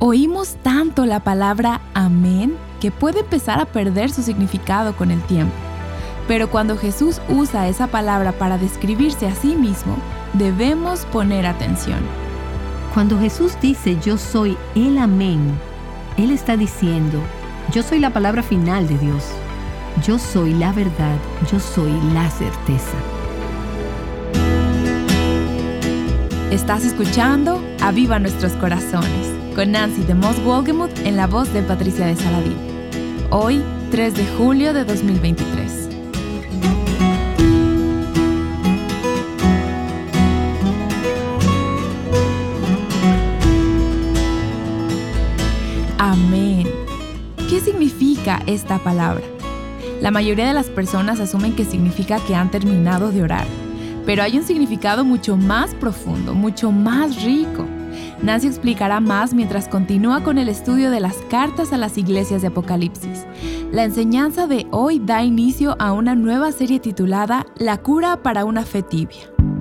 Oímos tanto la palabra amén que puede empezar a perder su significado con el tiempo. Pero cuando Jesús usa esa palabra para describirse a sí mismo, debemos poner atención. Cuando Jesús dice yo soy el amén, Él está diciendo yo soy la palabra final de Dios. Yo soy la verdad, yo soy la certeza. Estás escuchando Aviva Nuestros Corazones con Nancy de Moss Wolgemuth en la voz de Patricia de Saladín. Hoy, 3 de julio de 2023. Amén. ¿Qué significa esta palabra? La mayoría de las personas asumen que significa que han terminado de orar, pero hay un significado mucho más profundo, mucho más rico. Nancy explicará más mientras continúa con el estudio de las cartas a las iglesias de Apocalipsis. La enseñanza de hoy da inicio a una nueva serie titulada La cura para una fe tibia.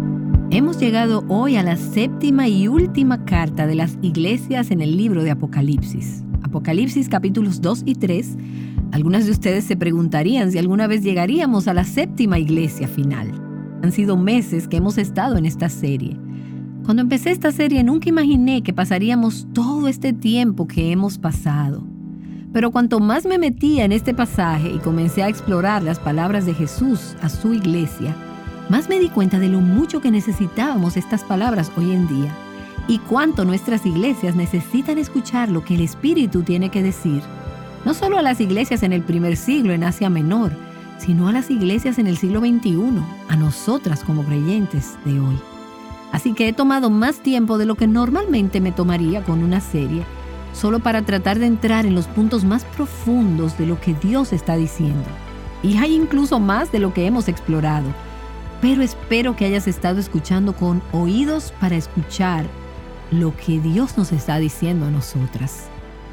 Hemos llegado hoy a la séptima y última carta de las iglesias en el libro de Apocalipsis. Apocalipsis capítulos 2 y 3. Algunas de ustedes se preguntarían si alguna vez llegaríamos a la séptima iglesia final. Han sido meses que hemos estado en esta serie. Cuando empecé esta serie nunca imaginé que pasaríamos todo este tiempo que hemos pasado. Pero cuanto más me metía en este pasaje y comencé a explorar las palabras de Jesús a su iglesia, más me di cuenta de lo mucho que necesitábamos estas palabras hoy en día y cuánto nuestras iglesias necesitan escuchar lo que el Espíritu tiene que decir. No solo a las iglesias en el primer siglo en Asia Menor, sino a las iglesias en el siglo XXI, a nosotras como creyentes de hoy. Así que he tomado más tiempo de lo que normalmente me tomaría con una serie, solo para tratar de entrar en los puntos más profundos de lo que Dios está diciendo. Y hay incluso más de lo que hemos explorado. Pero espero que hayas estado escuchando con oídos para escuchar lo que Dios nos está diciendo a nosotras.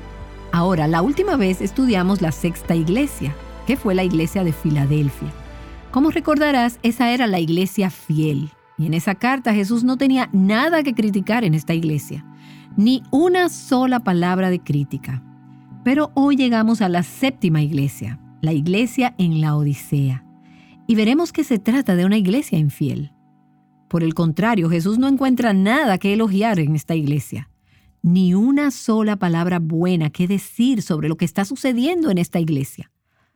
Ahora, la última vez estudiamos la sexta iglesia, que fue la iglesia de Filadelfia. Como recordarás, esa era la iglesia fiel. Y en esa carta Jesús no tenía nada que criticar en esta iglesia, ni una sola palabra de crítica. Pero hoy llegamos a la séptima iglesia, la iglesia en Laodicea, y veremos que se trata de una iglesia infiel. Por el contrario, Jesús no encuentra nada que elogiar en esta iglesia, ni una sola palabra buena que decir sobre lo que está sucediendo en esta iglesia.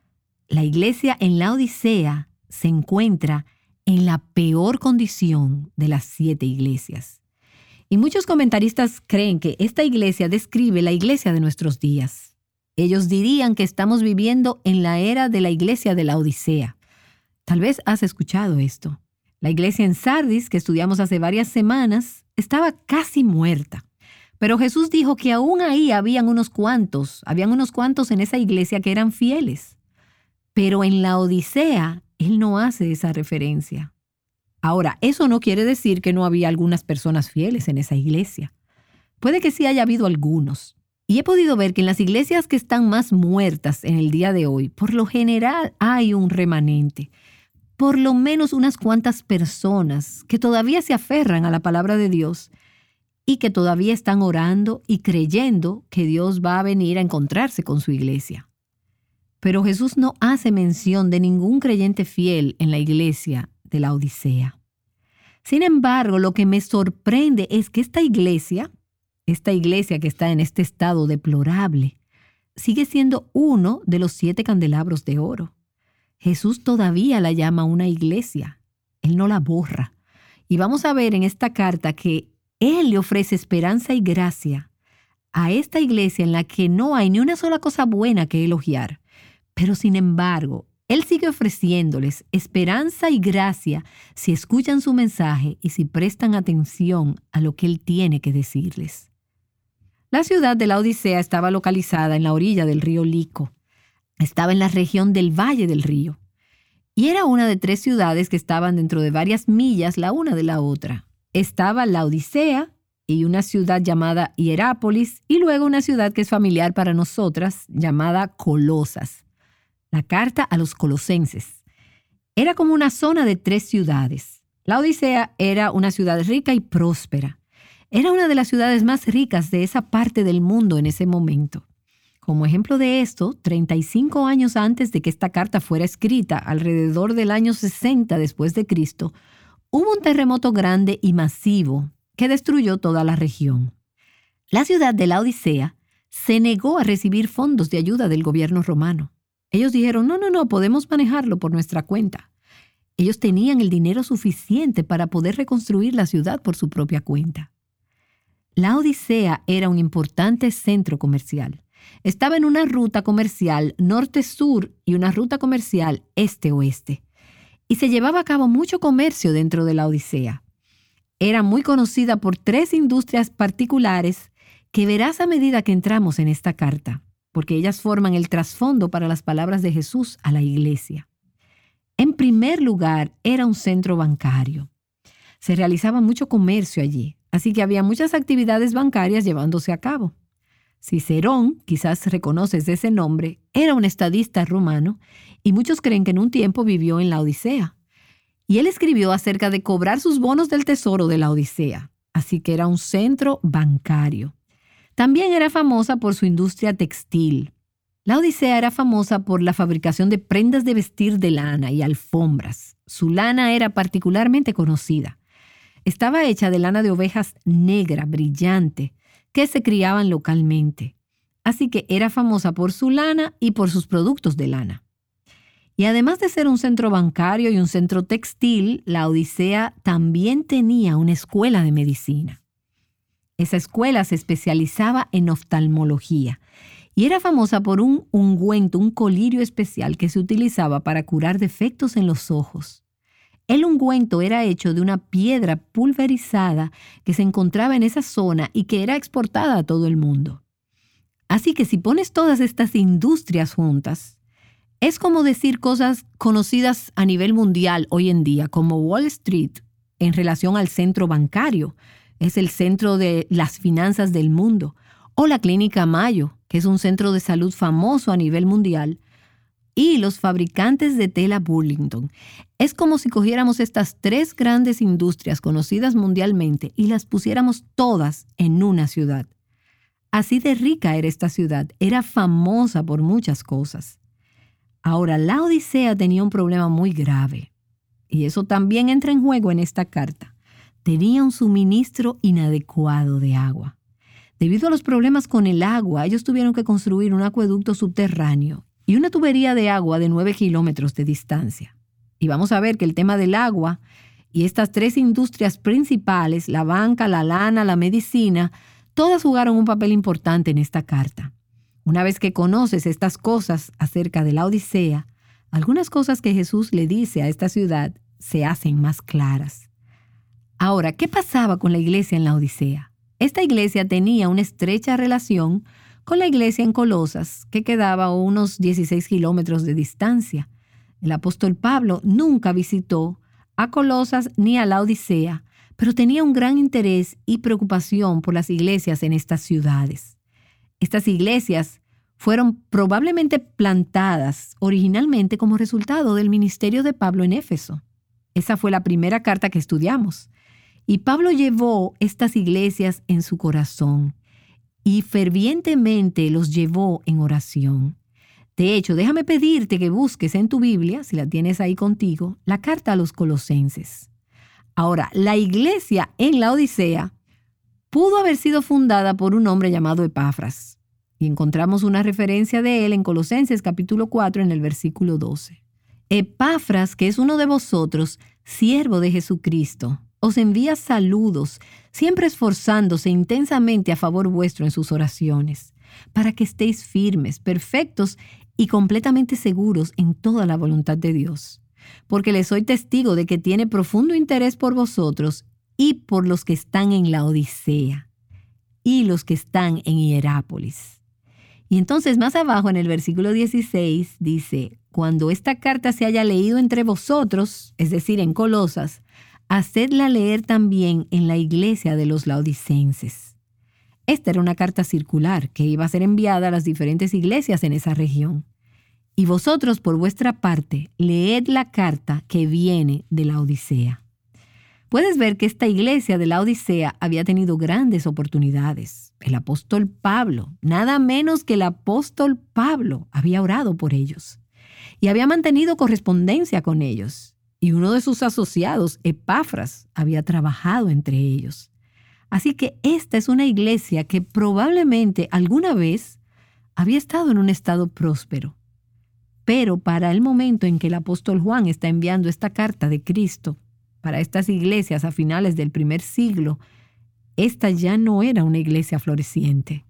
La iglesia en Laodicea se encuentra en la peor condición de las 7 iglesias. Y muchos comentaristas creen que esta iglesia describe la iglesia de nuestros días. Ellos dirían que estamos viviendo en la era de la iglesia de la Odisea. Tal vez has escuchado esto. La iglesia en Sardis, que estudiamos hace varias semanas, estaba casi muerta. Pero Jesús dijo que aún ahí habían unos cuantos en esa iglesia que eran fieles. Pero en la Odisea, Él no hace esa referencia. Ahora, eso no quiere decir que no había algunas personas fieles en esa iglesia. Puede que sí haya habido algunos. Y he podido ver que en las iglesias que están más muertas en el día de hoy, por lo general hay un remanente. Por lo menos unas cuantas personas que todavía se aferran a la palabra de Dios y que todavía están orando y creyendo que Dios va a venir a encontrarse con su iglesia. Pero Jesús no hace mención de ningún creyente fiel en la iglesia de la Odisea. Sin embargo, lo que me sorprende es que esta iglesia que está en este estado deplorable, sigue siendo uno de los 7 candelabros de oro. Jesús todavía la llama una iglesia. Él no la borra. Y vamos a ver en esta carta que Él le ofrece esperanza y gracia a esta iglesia en la que no hay ni una sola cosa buena que elogiar. Pero sin embargo, Él sigue ofreciéndoles esperanza y gracia si escuchan su mensaje y si prestan atención a lo que Él tiene que decirles. La ciudad de la Odisea estaba localizada en la orilla del río Lico. Estaba en la región del Valle del Río. Y era una de 3 ciudades que estaban dentro de varias millas la una de la otra. Estaba la Odisea y una ciudad llamada Hierápolis y luego una ciudad que es familiar para nosotras llamada Colosas. La carta a los colosenses. Era como una zona de 3 ciudades. La Odisea era una ciudad rica y próspera. Era una de las ciudades más ricas de esa parte del mundo en ese momento. Como ejemplo de esto, 35 años antes de que esta carta fuera escrita, alrededor del año 60 después de Cristo, hubo un terremoto grande y masivo que destruyó toda la región. La ciudad de Laodicea se negó a recibir fondos de ayuda del gobierno romano. Ellos dijeron, no, podemos manejarlo por nuestra cuenta. Ellos tenían el dinero suficiente para poder reconstruir la ciudad por su propia cuenta. Laodicea era un importante centro comercial. Estaba en una ruta comercial norte-sur y una ruta comercial este-oeste. Y se llevaba a cabo mucho comercio dentro de Laodicea. Era muy conocida por 3 industrias particulares que verás a medida que entramos en esta carta, porque ellas forman el trasfondo para las palabras de Jesús a la iglesia. En primer lugar, era un centro bancario. Se realizaba mucho comercio allí, así que había muchas actividades bancarias llevándose a cabo. Cicerón, quizás reconoces ese nombre, era un estadista romano y muchos creen que en un tiempo vivió en Laodicea. Y él escribió acerca de cobrar sus bonos del tesoro de Laodicea, así que era un centro bancario. También era famosa por su industria textil. Laodicea era famosa por la fabricación de prendas de vestir de lana y alfombras. Su lana era particularmente conocida. Estaba hecha de lana de ovejas negra, brillante, que se criaban localmente. Así que era famosa por su lana y por sus productos de lana. Y además de ser un centro bancario y un centro textil, Laodicea también tenía una escuela de medicina. Esa escuela se especializaba en oftalmología y era famosa por un ungüento, un colirio especial que se utilizaba para curar defectos en los ojos. El ungüento era hecho de una piedra pulverizada que se encontraba en esa zona y que era exportada a todo el mundo. Así que si pones todas estas industrias juntas, es como decir cosas conocidas a nivel mundial hoy en día, como Wall Street en relación al centro bancario, es el centro de las finanzas del mundo, o la Clínica Mayo, que es un centro de salud famoso a nivel mundial, y los fabricantes de tela Burlington. Es como si cogiéramos estas 3 grandes industrias conocidas mundialmente y las pusiéramos todas en una ciudad. Así de rica era esta ciudad, era famosa por muchas cosas. Ahora, Laodicea tenía un problema muy grave, y eso también entra en juego en esta carta. Tenía un suministro inadecuado de agua. Debido a los problemas con el agua, ellos tuvieron que construir un acueducto subterráneo y una tubería de agua de 9 kilómetros de distancia. Y vamos a ver que el tema del agua y estas 3 industrias principales, la banca, la lana, la medicina, todas jugaron un papel importante en esta carta. Una vez que conoces estas cosas acerca de Laodicea, algunas cosas que Jesús le dice a esta ciudad se hacen más claras. Ahora, ¿qué pasaba con la iglesia en Laodicea? Esta iglesia tenía una estrecha relación con la iglesia en Colosas, que quedaba a unos 16 kilómetros de distancia. El apóstol Pablo nunca visitó a Colosas ni a Laodicea, pero tenía un gran interés y preocupación por las iglesias en estas ciudades. Estas iglesias fueron probablemente plantadas originalmente como resultado del ministerio de Pablo en Éfeso. Esa fue la primera carta que estudiamos. Y Pablo llevó estas iglesias en su corazón y fervientemente los llevó en oración. De hecho, déjame pedirte que busques en tu Biblia, si la tienes ahí contigo, la carta a los Colosenses. Ahora, la iglesia en Laodicea pudo haber sido fundada por un hombre llamado Epafras. Y encontramos una referencia de él en Colosenses capítulo 4 en el versículo 12. Epafras, que es uno de vosotros, siervo de Jesucristo, os envía saludos, siempre esforzándose intensamente a favor vuestro en sus oraciones, para que estéis firmes, perfectos y completamente seguros en toda la voluntad de Dios. Porque les soy testigo de que tiene profundo interés por vosotros y por los que están en Laodicea y los que están en Hierápolis. Y entonces más abajo en el versículo 16 dice, cuando esta carta se haya leído entre vosotros, es decir, en Colosas, hacedla leer también en la iglesia de los laodicenses. Esta era una carta circular que iba a ser enviada a las diferentes iglesias en esa región. Y vosotros, por vuestra parte, leed la carta que viene de Laodicea. puedes ver que esta iglesia de la Odisea había tenido grandes oportunidades. El apóstol Pablo, nada menos que el apóstol Pablo, había orado por ellos y había mantenido correspondencia con ellos. Y uno de sus asociados, Epafras, había trabajado entre ellos. Así que esta es una iglesia que probablemente alguna vez había estado en un estado próspero. Pero para el momento en que el apóstol Juan está enviando esta carta de Cristo para estas iglesias a finales del primer siglo, esta ya no era una iglesia floreciente.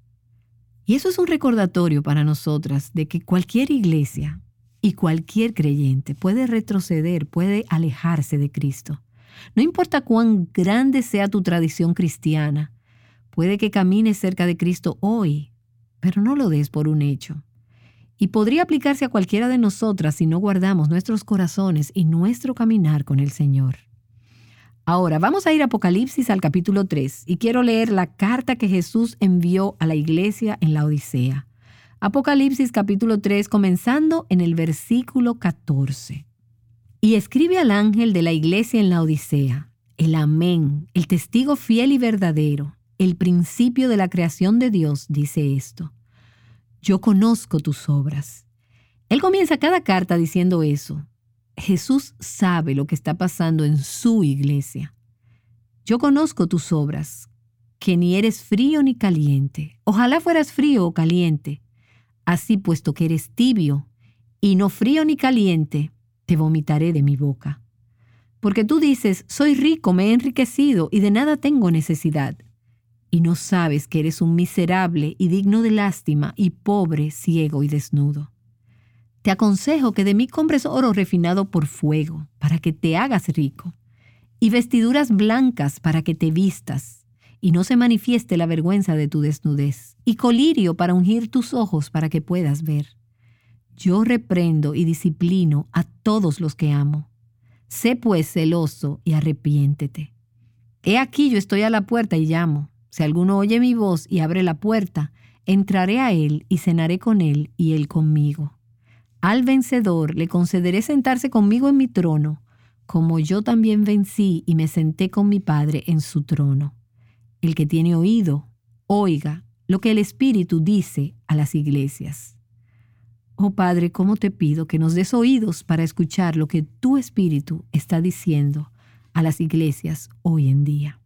Y eso es un recordatorio para nosotras de que cualquier iglesia y cualquier creyente puede retroceder, puede alejarse de Cristo. No importa cuán grande sea tu tradición cristiana, puede que camines cerca de Cristo hoy, pero no lo des por un hecho. Y podría aplicarse a cualquiera de nosotras si no guardamos nuestros corazones y nuestro caminar con el Señor. Ahora, vamos a ir a Apocalipsis al capítulo 3 y quiero leer la carta que Jesús envió a la iglesia en la Odisea. Apocalipsis capítulo 3, comenzando en el versículo 14. Y escribe al ángel de la iglesia en la Odisea, el Amén, el testigo fiel y verdadero, el principio de la creación de Dios, dice esto. Yo conozco tus obras. Él comienza cada carta diciendo eso. Jesús sabe lo que está pasando en su iglesia. Yo conozco tus obras, que ni eres frío ni caliente. Ojalá fueras frío o caliente. Así, puesto que eres tibio y no frío ni caliente, te vomitaré de mi boca. Porque tú dices, soy rico, me he enriquecido y de nada tengo necesidad. Y no sabes que eres un miserable y digno de lástima y pobre, ciego y desnudo. Te aconsejo que de mí compres oro refinado por fuego, para que te hagas rico, y vestiduras blancas para que te vistas, y no se manifieste la vergüenza de tu desnudez, y colirio para ungir tus ojos para que puedas ver. Yo reprendo y disciplino a todos los que amo. Sé pues celoso y arrepiéntete. He aquí yo estoy a la puerta y llamo. Si alguno oye mi voz y abre la puerta, entraré a él y cenaré con él y él conmigo. Al vencedor le concederé sentarse conmigo en mi trono, como yo también vencí y me senté con mi Padre en su trono. El que tiene oído, oiga lo que el Espíritu dice a las iglesias. Oh Padre, cómo te pido que nos des oídos para escuchar lo que tu Espíritu está diciendo a las iglesias hoy en día.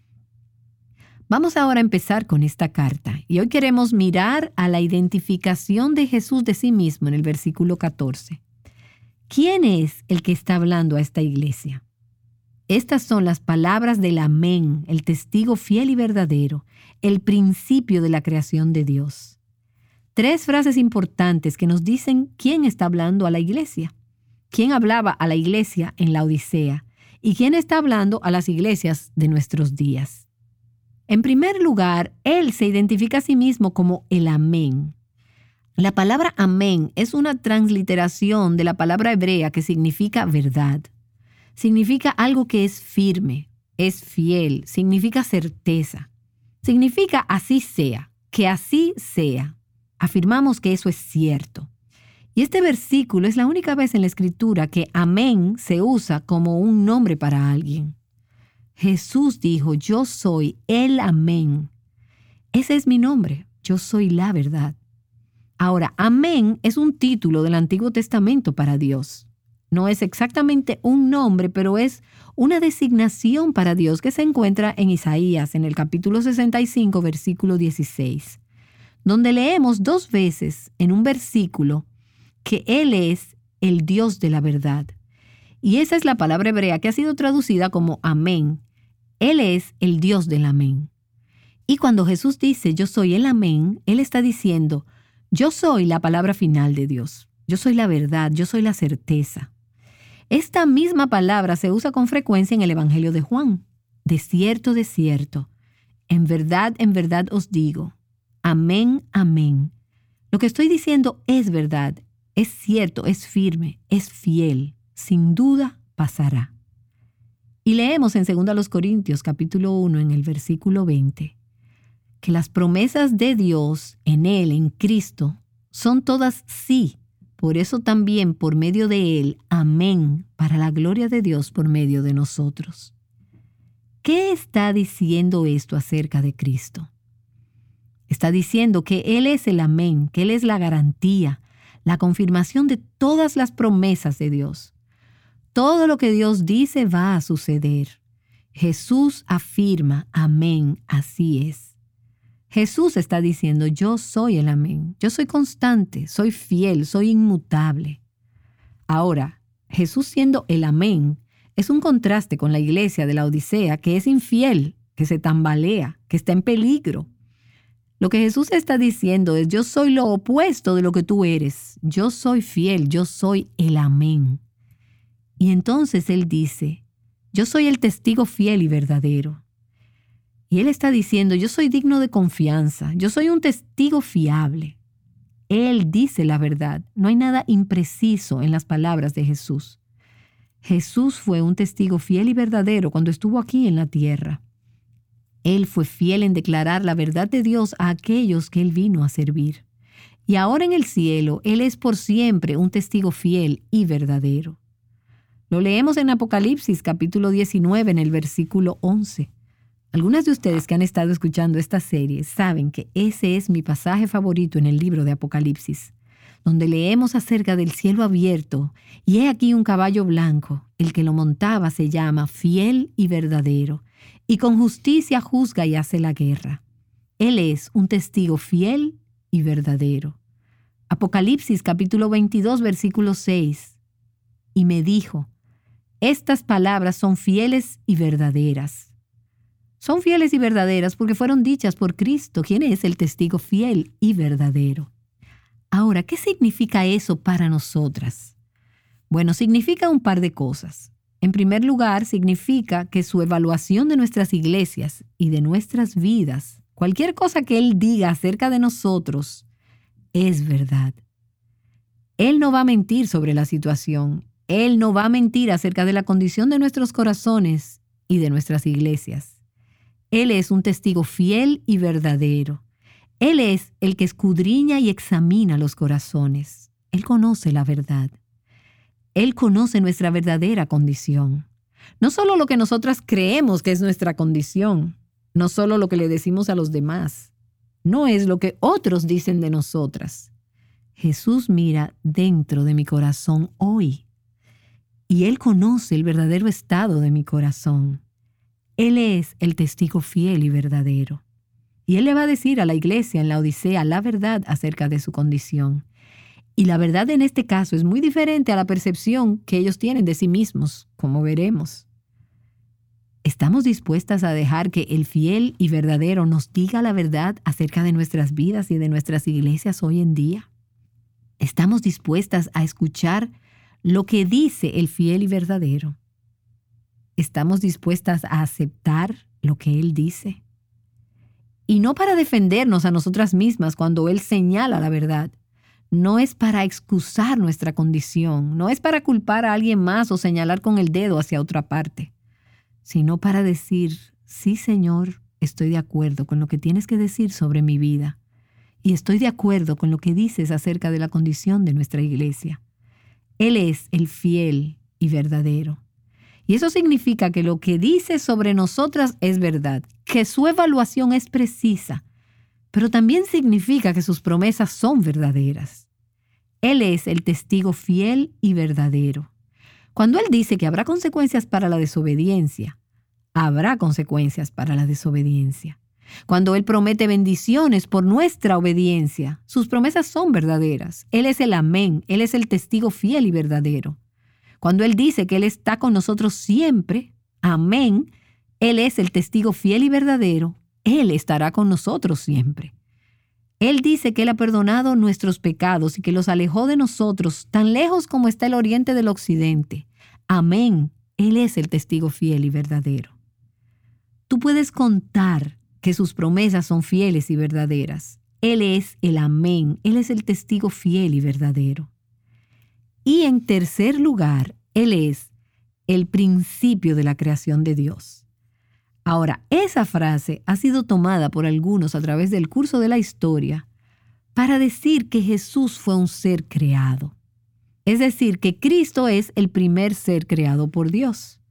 Vamos ahora a empezar con esta carta y hoy queremos mirar a la identificación de Jesús de sí mismo en el versículo 14. ¿Quién es el que está hablando a esta iglesia? Estas son las palabras del Amén, el testigo fiel y verdadero, el principio de la creación de Dios. 3 frases importantes que nos dicen quién está hablando a la iglesia, quién hablaba a la iglesia en la Odisea y quién está hablando a las iglesias de nuestros días. En primer lugar, él se identifica a sí mismo como el Amén. La palabra Amén es una transliteración de la palabra hebrea que significa verdad. Significa algo que es firme, es fiel, significa certeza. Significa así sea, que así sea. Afirmamos que eso es cierto. Y este versículo es la única vez en la Escritura que Amén se usa como un nombre para alguien. Jesús dijo, yo soy el Amén. Ese es mi nombre, yo soy la verdad. Ahora, Amén es un título del Antiguo Testamento para Dios. No es exactamente un nombre, pero es una designación para Dios que se encuentra en Isaías, en el capítulo 65, versículo 16, donde leemos 2 veces en un versículo que Él es el Dios de la verdad. Y esa es la palabra hebrea que ha sido traducida como Amén. Él es el Dios del Amén. Y cuando Jesús dice, yo soy el Amén, Él está diciendo, yo soy la palabra final de Dios. Yo soy la verdad, yo soy la certeza. Esta misma palabra se usa con frecuencia en el Evangelio de Juan. De cierto, en verdad os digo, amén, amén. Lo que estoy diciendo es verdad, es cierto, es firme, es fiel, sin duda pasará. Y leemos en 2 Corintios capítulo 1 en el versículo 20, que las promesas de Dios en Él, en Cristo, son todas sí. Por eso también por medio de Él, amén, para la gloria de Dios por medio de nosotros. ¿qué está diciendo esto acerca de Cristo? Está diciendo que Él es el amén, que Él es la garantía, la confirmación de todas las promesas de Dios. Todo lo que Dios dice va a suceder. Jesús afirma, amén, así es. Jesús está diciendo, yo soy el amén, yo soy constante, soy fiel, soy inmutable. Ahora, Jesús siendo el amén es un contraste con la iglesia de la Odisea que es infiel, que se tambalea, que está en peligro. Lo que Jesús está diciendo es, yo soy lo opuesto de lo que tú eres. Yo soy fiel, yo soy el amén. Y entonces Él dice, yo soy el testigo fiel y verdadero. Y Él está diciendo, yo soy digno de confianza, yo soy un testigo fiable. Él dice la verdad, no hay nada impreciso en las palabras de Jesús. Jesús fue un testigo fiel y verdadero cuando estuvo aquí en la tierra. Él fue fiel en declarar la verdad de Dios a aquellos que Él vino a servir. Y ahora en el cielo, Él es por siempre un testigo fiel y verdadero. Lo leemos en Apocalipsis capítulo 19 en el versículo 11. Algunas de ustedes que han estado escuchando esta serie saben que ese es mi pasaje favorito en el libro de Apocalipsis, donde leemos acerca del cielo abierto, y he aquí un caballo blanco, el que lo montaba se llama Fiel y Verdadero, y con justicia juzga y hace la guerra. Él es un testigo fiel y verdadero. Apocalipsis capítulo 22, versículo 6. Y me dijo, estas palabras son fieles y verdaderas. Son fieles y verdaderas porque fueron dichas por Cristo, quien es el testigo fiel y verdadero. Ahora, ¿qué significa eso para nosotras? Bueno, significa un par de cosas. En primer lugar, significa que su evaluación de nuestras iglesias y de nuestras vidas, cualquier cosa que Él diga acerca de nosotros, es verdad. Él no va a mentir sobre la situación. Él no va a mentir acerca de la condición de nuestros corazones y de nuestras iglesias. Él es un testigo fiel y verdadero. Él es el que escudriña y examina los corazones. Él conoce la verdad. Él conoce nuestra verdadera condición. No solo lo que nosotras creemos que es nuestra condición, no solo lo que le decimos a los demás, no es lo que otros dicen de nosotras. Jesús mira dentro de mi corazón hoy y Él conoce el verdadero estado de mi corazón. Él es el testigo fiel y verdadero. Y Él le va a decir a la iglesia en la Odisea la verdad acerca de su condición. Y la verdad en este caso es muy diferente a la percepción que ellos tienen de sí mismos, como veremos. ¿Estamos dispuestas a dejar que el fiel y verdadero nos diga la verdad acerca de nuestras vidas y de nuestras iglesias hoy en día? ¿Estamos dispuestas a escuchar lo que dice el fiel y verdadero? ¿Estamos dispuestas a aceptar lo que Él dice? Y no para defendernos a nosotras mismas cuando Él señala la verdad. No es para excusar nuestra condición, no es para culpar a alguien más o señalar con el dedo hacia otra parte, sino para decir, sí, Señor, estoy de acuerdo con lo que tienes que decir sobre mi vida y estoy de acuerdo con lo que dices acerca de la condición de nuestra iglesia. Él es el fiel y verdadero. Y eso significa que lo que dice sobre nosotras es verdad, que su evaluación es precisa, pero también significa que sus promesas son verdaderas. Él es el testigo fiel y verdadero. Cuando Él dice que habrá consecuencias para la desobediencia, habrá consecuencias para la desobediencia. Cuando Él promete bendiciones por nuestra obediencia, sus promesas son verdaderas. Él es el amén, Él es el testigo fiel y verdadero. Cuando Él dice que Él está con nosotros siempre, amén, Él es el testigo fiel y verdadero. Él estará con nosotros siempre. Él dice que Él ha perdonado nuestros pecados y que los alejó de nosotros tan lejos como está el oriente del occidente. Amén. Él es el testigo fiel y verdadero. Tú puedes contar que sus promesas son fieles y verdaderas. Él es el amén. Él es el testigo fiel y verdadero. Y en tercer lugar, Él es el principio de la creación de Dios. Ahora, esa frase ha sido tomada por algunos a través del curso de la historia para decir que Jesús fue un ser creado. Es decir, que Cristo es el primer ser creado por Dios.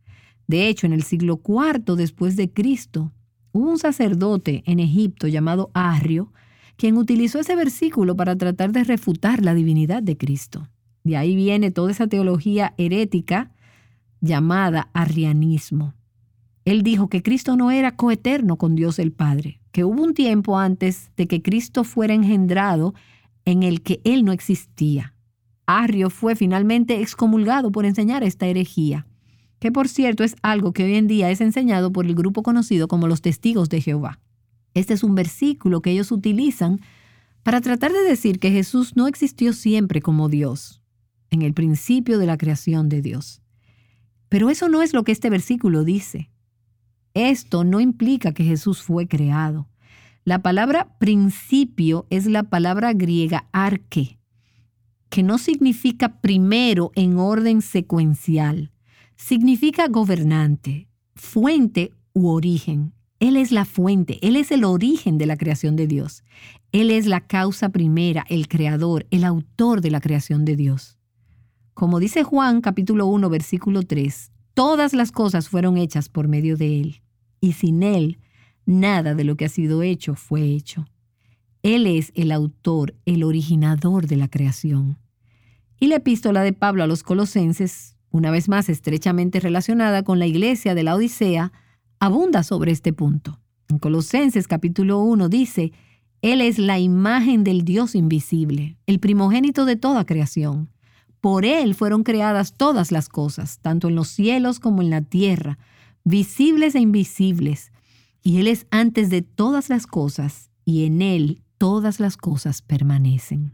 De hecho, en el siglo IV después de Cristo, hubo un sacerdote en Egipto llamado Arrio, quien utilizó ese versículo para tratar de refutar la divinidad de Cristo. De ahí viene toda esa teología herética llamada arrianismo. Él dijo que Cristo no era coeterno con Dios el Padre, que hubo un tiempo antes de que Cristo fuera engendrado en el que Él no existía. Arrio fue finalmente excomulgado por enseñar esta herejía, que por cierto es algo que hoy en día es enseñado por el grupo conocido como los Testigos de Jehová. Este es un versículo que ellos utilizan para tratar de decir que Jesús no existió siempre como Dios, en el principio de la creación de Dios. Pero eso no es lo que este versículo dice. Esto no implica que Jesús fue creado. La palabra principio es la palabra griega arche, que no significa primero en orden secuencial. Significa gobernante, fuente u origen. Él es la fuente, Él es el origen de la creación de Dios. Él es la causa primera, el creador, el autor de la creación de Dios. Como dice Juan capítulo 1, versículo 3, todas las cosas fueron hechas por medio de Él, y sin Él, nada de lo que ha sido hecho fue hecho. Él es el autor, el originador de la creación. Y la epístola de Pablo a los Colosenses, una vez más estrechamente relacionada con la iglesia de la Odisea, abunda sobre este punto. En Colosenses capítulo 1 dice, Él es la imagen del Dios invisible, el primogénito de toda creación. Por Él fueron creadas todas las cosas, tanto en los cielos como en la tierra, visibles e invisibles. Y Él es antes de todas las cosas, y en Él todas las cosas permanecen.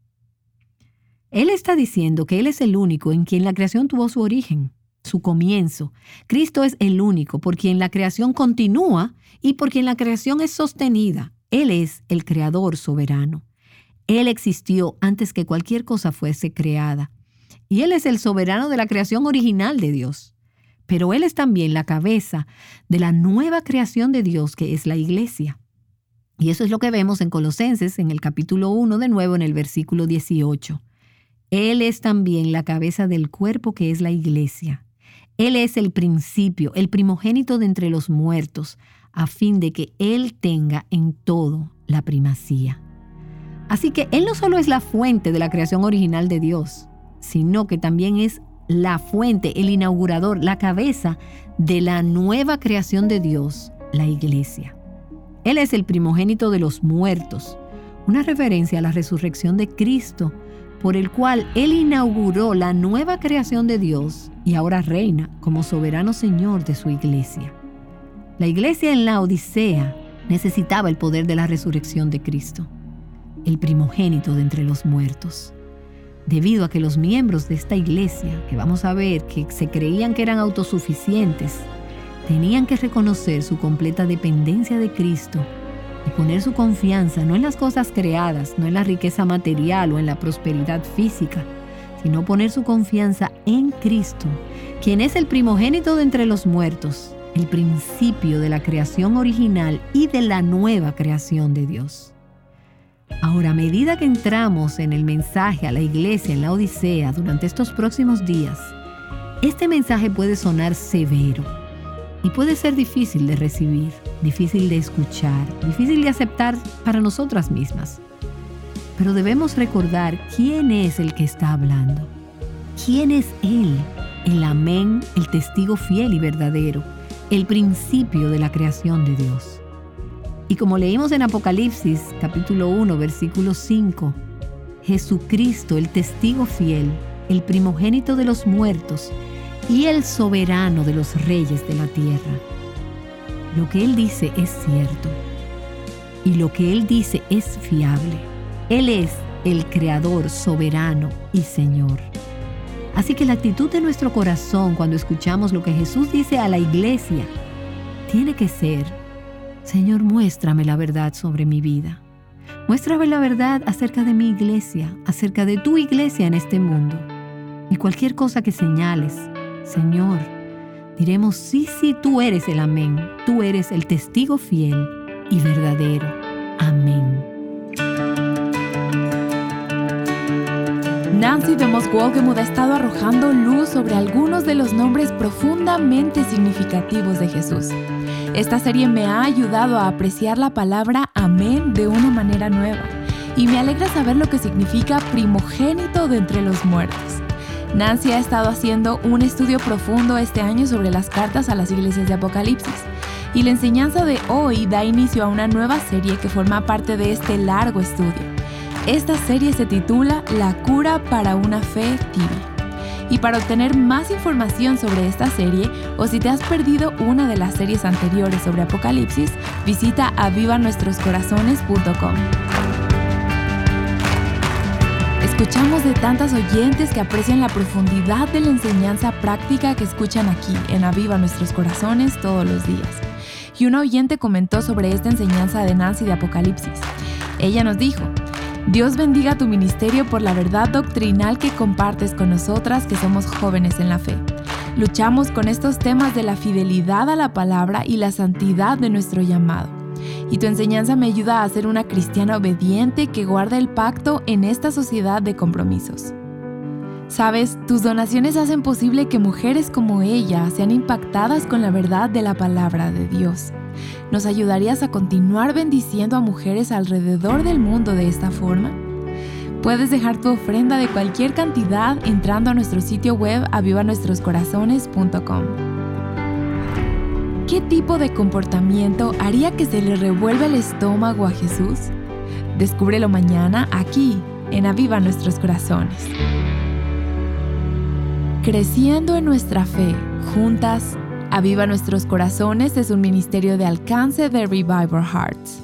Él está diciendo que Él es el único en quien la creación tuvo su origen, su comienzo. Cristo es el único por quien la creación continúa y por quien la creación es sostenida. Él es el creador soberano. Él existió antes que cualquier cosa fuese creada. Y Él es el soberano de la creación original de Dios. Pero Él es también la cabeza de la nueva creación de Dios, que es la iglesia. Y eso es lo que vemos en Colosenses, en el capítulo 1, de nuevo en el versículo 18. Él es también la cabeza del cuerpo, que es la iglesia. Él es el principio, el primogénito de entre los muertos, a fin de que Él tenga en todo la primacía. Así que Él no solo es la fuente de la creación original de Dios, sino que también es la fuente, el inaugurador, la cabeza de la nueva creación de Dios, la iglesia. Él es el primogénito de los muertos, una referencia a la resurrección de Cristo, por el cual Él inauguró la nueva creación de Dios y ahora reina como soberano Señor de su iglesia. La iglesia en la Odisea necesitaba el poder de la resurrección de Cristo, el primogénito de entre los muertos. Debido a que los miembros de esta iglesia, que vamos a ver que se creían que eran autosuficientes, tenían que reconocer su completa dependencia de Cristo y poner su confianza no en las cosas creadas, no en la riqueza material o en la prosperidad física, sino poner su confianza en Cristo, quien es el primogénito de entre los muertos, el principio de la creación original y de la nueva creación de Dios. Ahora, a medida que entramos en el mensaje a la iglesia en la Odisea durante estos próximos días, este mensaje puede sonar severo y puede ser difícil de recibir, difícil de escuchar, difícil de aceptar para nosotras mismas. Pero debemos recordar quién es el que está hablando. ¿Quién es Él? El Amén, el testigo fiel y verdadero, el principio de la creación de Dios. Y como leímos en Apocalipsis, capítulo 1, versículo 5, Jesucristo, el testigo fiel, el primogénito de los muertos y el soberano de los reyes de la tierra. Lo que Él dice es cierto y lo que Él dice es fiable. Él es el Creador soberano y Señor. Así que la actitud de nuestro corazón cuando escuchamos lo que Jesús dice a la iglesia tiene que ser: Señor, muéstrame la verdad sobre mi vida. Muéstrame la verdad acerca de mi iglesia, acerca de tu iglesia en este mundo. Y cualquier cosa que señales, Señor, diremos sí, tú eres el Amén. Tú eres el testigo fiel y verdadero. Amén. Nancy DeMoss Wolgemuth ha estado arrojando luz sobre algunos de los nombres profundamente significativos de Jesús. Esta serie me ha ayudado a apreciar la palabra amén de una manera nueva y me alegra saber lo que significa primogénito de entre los muertos. Nancy ha estado haciendo un estudio profundo este año sobre las cartas a las iglesias de Apocalipsis y la enseñanza de hoy da inicio a una nueva serie que forma parte de este largo estudio. Esta serie se titula La cura para una fe tibia. Y para obtener más información sobre esta serie, o si te has perdido una de las series anteriores sobre Apocalipsis, visita avivanuestroscorazones.com. Escuchamos de tantas oyentes que aprecian la profundidad de la enseñanza práctica que escuchan aquí en Aviva Nuestros Corazones todos los días. Y una oyente comentó sobre esta enseñanza de Nancy de Apocalipsis. Ella nos dijo: Dios bendiga tu ministerio por la verdad doctrinal que compartes con nosotras que somos jóvenes en la fe. Luchamos con estos temas de la fidelidad a la palabra y la santidad de nuestro llamado. Y tu enseñanza me ayuda a ser una cristiana obediente que guarda el pacto en esta sociedad de compromisos. Sabes, tus donaciones hacen posible que mujeres como ella sean impactadas con la verdad de la palabra de Dios. ¿Nos ayudarías a continuar bendiciendo a mujeres alrededor del mundo de esta forma? Puedes dejar tu ofrenda de cualquier cantidad entrando a nuestro sitio web avivanuestroscorazones.com. ¿Qué tipo de comportamiento haría que se le revuelva el estómago a Jesús? Descúbrelo mañana aquí en Aviva Nuestros Corazones. Creciendo en nuestra fe, juntas, Aviva Nuestros Corazones es un ministerio de alcance de Revival Hearts.